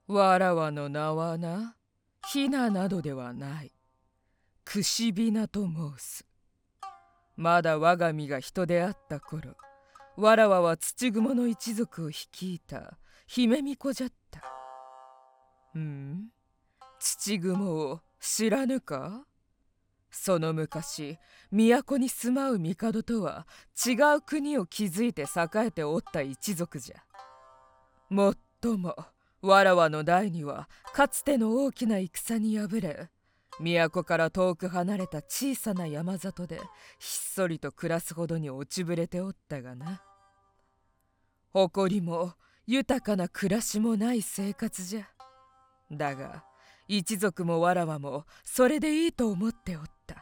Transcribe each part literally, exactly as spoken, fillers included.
わらわの名はな、ひななどではない。くしびなと申す。まだ我が身が人であった頃、わらわは土蜘蛛の一族を率いた姫巫女じゃった。うん、土蜘蛛を知らぬか？その昔、都に住まう帝とは違う国を築いて栄えておった一族じゃ。もっとも、わらわの代にはかつての大きな戦に敗れ、都から遠く離れた小さな山里でひっそりと暮らすほどに落ちぶれておったがな。誇りも豊かな暮らしもない生活じゃ。だが一族もわらわもそれでいいと思っておった。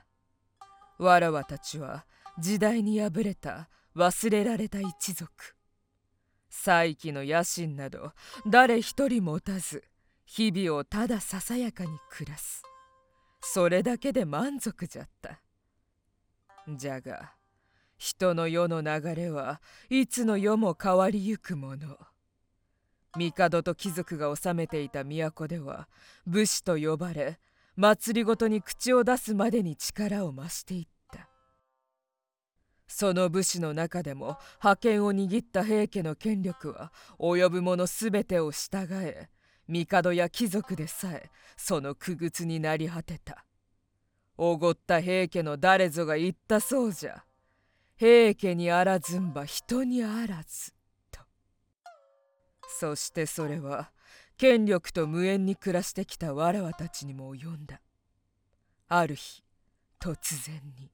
わらわたちは時代に敗れた忘れられた一族。再起の野心など誰一人持たず、日々をただささやかに暮らす。それだけで満足じゃった。じゃが人の世の流れはいつの世も変わりゆくもの。帝と貴族が治めていた都では武士と呼ばれ、祭りごとに口を出すまでに力を増していった。その武士の中でも覇権を握った平家の権力は及ぶ者すべてを従え、帝や貴族でさえその傀儡になり果てた。おごった平家の誰ぞが言ったそうじゃ。平家にあらずんば人にあらずと。そしてそれは権力と無縁に暮らしてきたわらわたちにも及んだ。ある日突然に、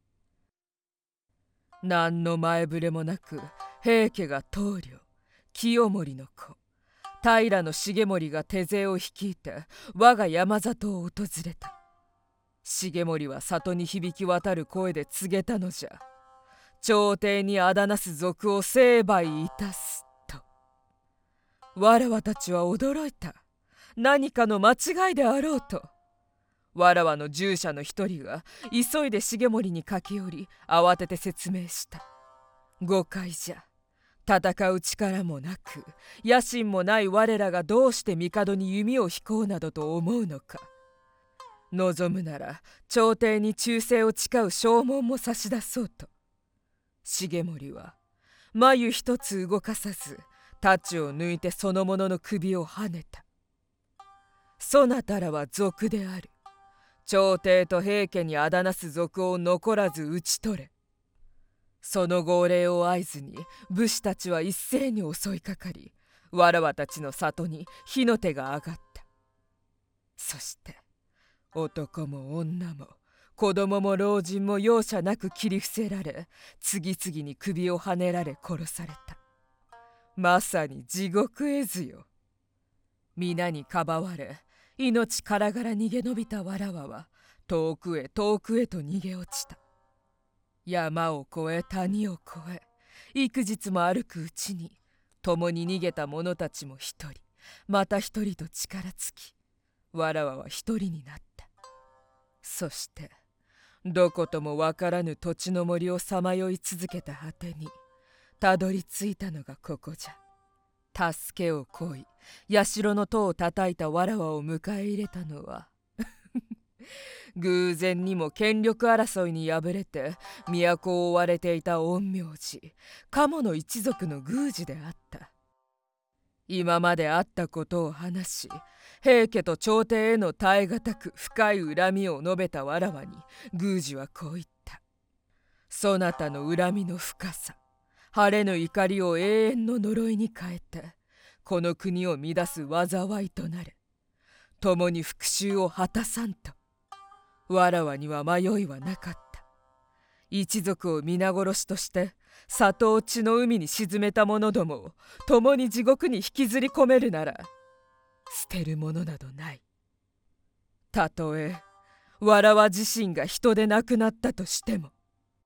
何の前触れもなく平家が棟梁清盛の子平重盛が手勢を率いて我が山里を訪れた。重盛は里に響き渡る声で告げたのじゃ。朝廷にあだなす賊を成敗いたすと。わらわたちは驚いた。何かの間違いであろうと。わらわの従者の一人が急いで重盛に駆け寄り慌てて説明した。誤解じゃ。戦う力もなく野心もない我らがどうして帝に弓を引こうなどと思うのか。望むなら朝廷に忠誠を誓う証文も差し出そうと。重盛は眉一つ動かさず太刀を抜いてその者の首をはねた。そなたらは賊である。朝廷と平家にあだなす賊を残らず討ち取れ。その号令を合図に武士たちは一斉に襲いかかり、わらわたちの里に火の手が上がった。そして男も女も子供も老人も容赦なく切り伏せられ、次々に首をはねられ殺された。まさに地獄絵図よ。皆にかばわれ命からがら逃げ延びたわらわは遠くへ遠くへと逃げ落ちた。山を越え谷を越え幾日も歩くうちに、共に逃げた者たちも一人また一人と力尽き、わらわは一人になった。そしてどこともわからぬ土地の森をさまよい続けた果てにたどり着いたのがここじゃ。助けを乞い社の戸を叩いたわらわを迎え入れたのは偶然にも権力争いに敗れて都を追われていた陰陽師鴨の一族の宮司であった。今まであったことを話し、平家と朝廷への耐え難く深い恨みを述べたわらわに宮司はこう言った。そなたの恨みの深さ、晴れぬ怒りを永遠の呪いに変えてこの国を乱す災いとなれ。共に復讐を果たさんと。わらわには迷いはなかった。一族を皆殺しとして里を血の海に沈めた者どもを共に地獄に引きずり込めるなら捨てるものなどない。たとえわらわ自身が人でなくなったとしても、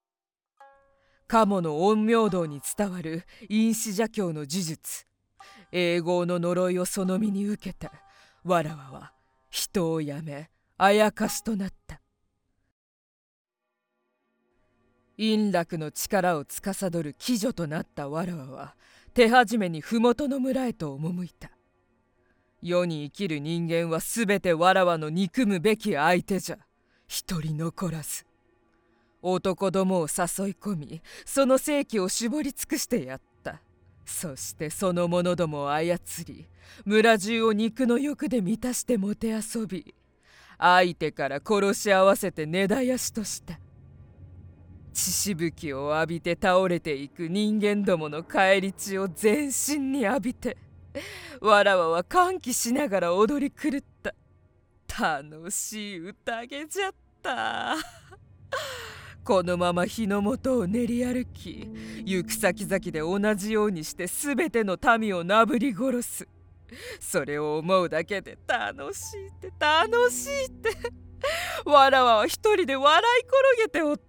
鴨の陰陽道に伝わる陰子邪教の呪術永劫の呪いをその身に受けて、わらわは人をやめあやかしとなった。陰楽の力を司る鬼女となったわらわは手始めに麓の村へと赴いた。 世に生きる人間はすべてわらわの憎むべき相手じゃ。一人残らず。男どもを誘い込み、その性器を絞り尽くしてやった。そしてその者どもを操り、村中を肉の欲で満たしてもてあそび、相手から殺し合わせて根絶やしとした。血しぶきを浴びて倒れていく人間どもの返り血を全身に浴びて、わらわは歓喜しながら踊り狂った。楽しい宴じゃった。このまま日の元を練り歩き、行く先々で同じようにしてすべての民をなぶり殺す。それを思うだけで楽しいって楽しいってわらわは一人で笑い転げておった。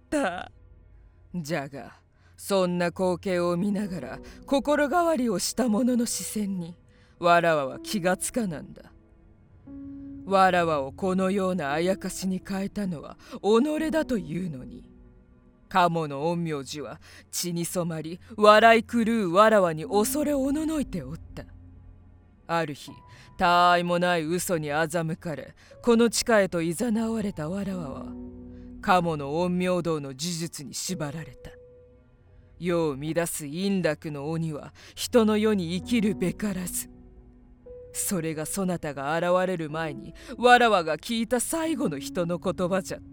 じゃがそんな光景を見ながら心変わりをした者の視線にわらわは気がつかなんだ。わらわをこのようなあやかしに変えたのは己だというのに、鴨の陰陽師は血に染まり笑い狂うわらわに恐れおののいておった。ある日、たあいもない嘘に欺かれ、この地下へといざなわれたわらわは、鴨の陰陽道の呪術に縛られた。世を乱す陰楽の鬼は人の世に生きるべからず。それがそなたが現れる前にわらわが聞いた最後の人の言葉じゃった。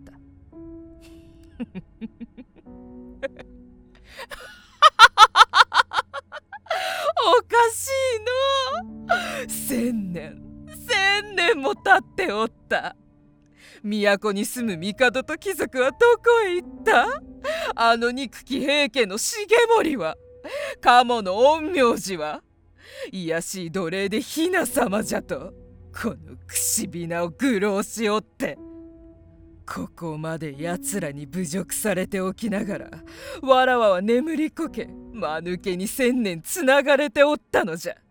おかしいの。千年千年も経っておった。都に住む帝と貴族はどこへ行った？あの憎き平家の重盛は、鴨の陰陽師は、卑しい奴隷で雛様じゃと、このくしびなを愚弄しおって、ここまで奴らに侮辱されておきながら、わらわは眠りこけ、間抜けに千年つながれておったのじゃ。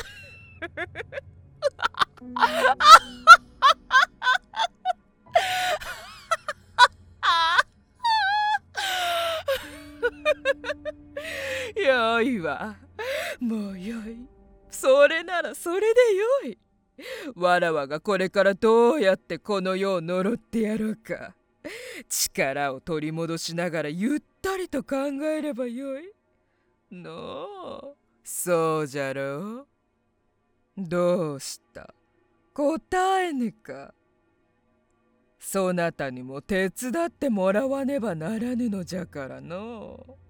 よいわ、もうよい。それならそれでよい。わらわがこれからどうやってこの世を呪ってやろうか、力を取り戻しながらゆったりと考えればよいのう。そうじゃろう。どうした？答えぬか。そなたにも手伝ってもらわねばならぬのじゃからのう。